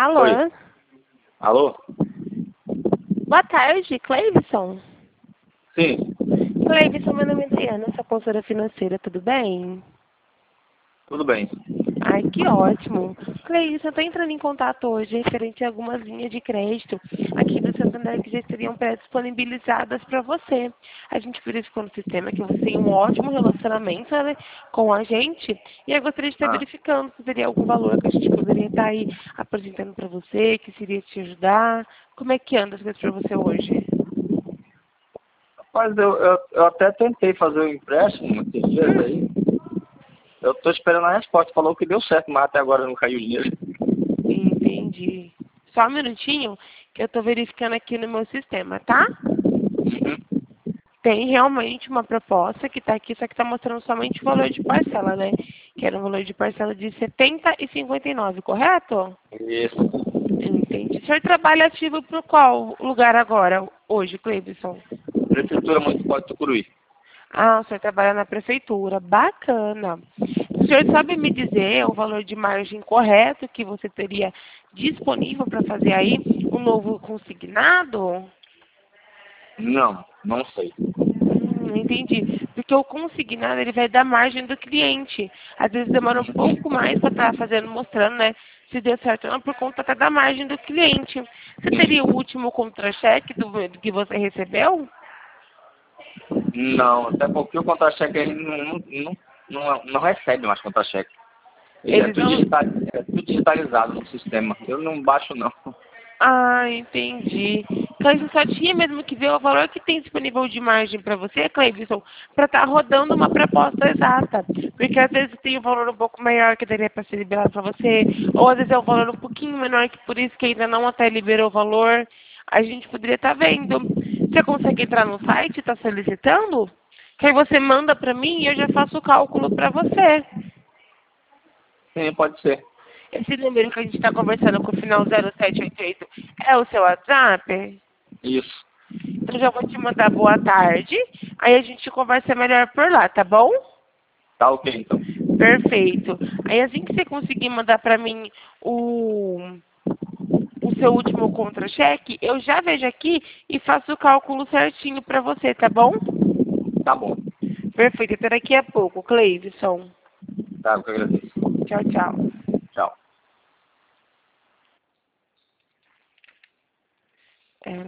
Alô? Oi. Alô? Boa tarde, Cleibson. Sim, Cleibson, meu nome é Diana, sou consultora financeira, tudo bem? tudo bem. Ai, que ótimo. Cleibson, eu estou entrando em contato hoje referente a algumas linhas de crédito aqui do Santander que já estariam pré-disponibilizadas para você. A gente verificou no sistema que você tem um ótimo relacionamento, né, com a gente e eu gostaria de estar Ah, verificando se teria algum valor que a gente poderia estar aí apresentando para você, que seria te ajudar. Como é que anda as coisas para você hoje? rapaz, eu até tentei fazer o empréstimo esses dias aí. Eu tô esperando a resposta. Falou que deu certo, mas até agora não caiu dinheiro. Entendi. Só um minutinho que eu estou verificando aqui no meu sistema, tá? Uhum. Tem realmente uma proposta que está aqui, só que está mostrando somente o valor de parcela, né? Que era um valor de parcela de 70 e 59, correto? Isso. Entendi. O senhor trabalha ativo para qual lugar agora, hoje, Cleibson? Prefeitura Municipal de Tucuruí. Ah, o senhor trabalha na prefeitura. Bacana. O senhor sabe me dizer o valor de margem correto que você teria disponível para fazer aí um novo consignado? Não sei. Entendi. Porque o consignado ele vai dar margem do cliente. Às vezes demora um pouco mais para estar fazendo, mostrando, né? Se deu certo ou não, por conta até da margem do cliente. Você teria o último contra-cheque do que você recebeu? Não, até porque o contra-cheque ele não recebe mais contra-cheque. Ele Eles não. é tudo digitalizado no sistema. Eu não baixo, não. Ah, entendi. Cleibson, só tinha mesmo que ver o valor que tem disponível de margem para você, Cleibson, para estar rodando uma proposta exata. Porque às vezes tem um valor um pouco maior que daria para ser liberado para você, ou às vezes é um valor um pouquinho menor que por isso que ainda não até liberou o valor. A gente poderia estar vendo. Você consegue entrar no site e está solicitando? Que aí você manda para mim e eu já faço o cálculo para você. Sim, pode ser. Esse número que a gente está conversando com o final 0788 é o seu WhatsApp? Isso. Então já vou te mandar boa tarde. Aí a gente conversa melhor por lá, tá bom? Tá ok, então. Perfeito. Aí assim que você conseguir mandar para mim o seu último contra-cheque, eu já vejo aqui e faço o cálculo certinho para você, tá bom? Tá bom. Perfeito. Até daqui a pouco, Cleivson. Tá, eu que agradeço. Tchau, tchau.